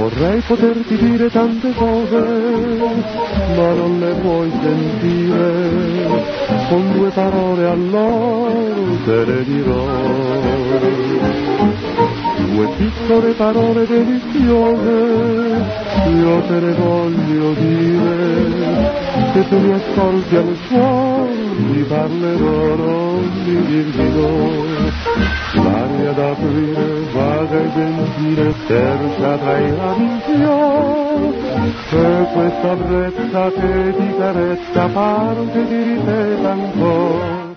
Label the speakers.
Speaker 1: Vorrei poterti dire tante cose, ma non le puoi sentire, con due parole allora te le dirò. Due piccole parole deliziose, io te le voglio dire, se tu mi ascolti al suono, ti parlerò, non mi dirmi no. L'aria ad aprire, vaga e gentile, terza tra i rami in fior, e questa brezza che ti carezza, par che ti ripeta ancora.